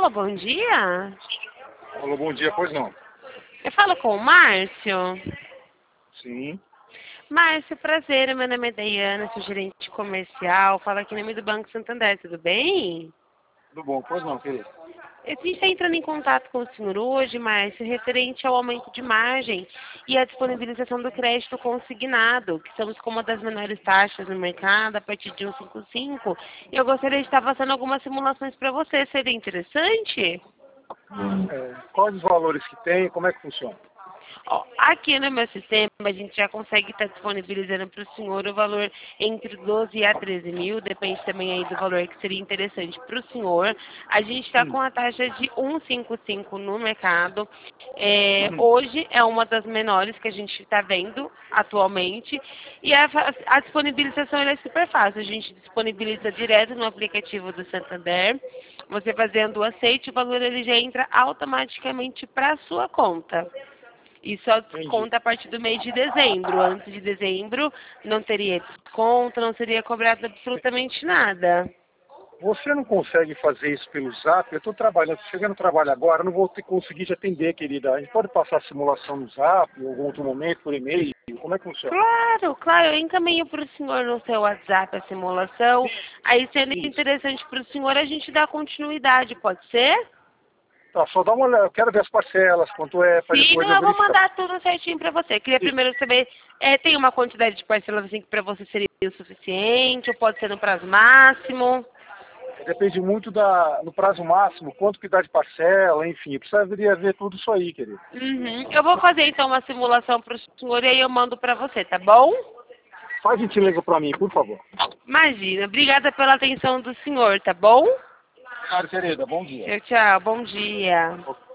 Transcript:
Alô, bom dia. Alô, bom dia, pois não? Eu falo com o Márcio. Sim. Márcio, prazer. Meu nome é Daiana, sou gerente comercial. Falo aqui em nome do Banco Santander, tudo bem? Tudo bom, pois não, querido? A gente está entrando em contato com o senhor hoje, Márcio, referente ao aumento de margem e à disponibilização do crédito consignado, que estamos com uma das menores taxas no mercado, a partir de 1,55. E eu gostaria de estar passando algumas simulações para você. Seria interessante? Quais os valores que tem e como é que funciona? Ó, aqui no meu sistema, a gente já consegue estar disponibilizando para o senhor o valor entre 12 a 13 mil, depende também aí do valor que seria interessante para o senhor. A gente está com a taxa de 1,55 no mercado. Hoje é uma das menores que a gente está vendo atualmente. E a disponibilização é super fácil. A gente disponibiliza direto no aplicativo do Santander. Você fazendo o aceite, o valor ele já entra automaticamente para a sua conta. E só desconta a partir do mês de dezembro. Antes de dezembro não teria desconto, não seria cobrado absolutamente nada. Você não consegue fazer isso pelo Zap? Eu estou trabalhando, chegando no trabalho agora, não vou conseguir te atender, querida. A gente pode passar a simulação no Zap, em algum outro momento, por e-mail? Como é que funciona? Claro, claro, eu encaminho para o senhor no seu WhatsApp a simulação. Aí, sendo interessante para o senhor, a gente dá continuidade, pode ser? Tá, só dá uma olhada, eu quero ver as parcelas, quanto é, para Sim, depois não, eu eu vou verificar. mandar tudo certinho para você. Queria primeiro saber, tem uma quantidade de parcelas assim que para você seria o suficiente, ou pode ser no prazo máximo? Depende muito no prazo máximo, quanto que dá de parcela, enfim. Eu precisaria ver tudo isso aí, querido. Uhum. Eu vou fazer então uma simulação para o senhor e aí eu mando para você, tá bom? Faz gentileza para mim, por favor. Imagina. Obrigada pela atenção do senhor, tá bom? Claro, querida, bom dia. Tchau, tchau. Bom dia.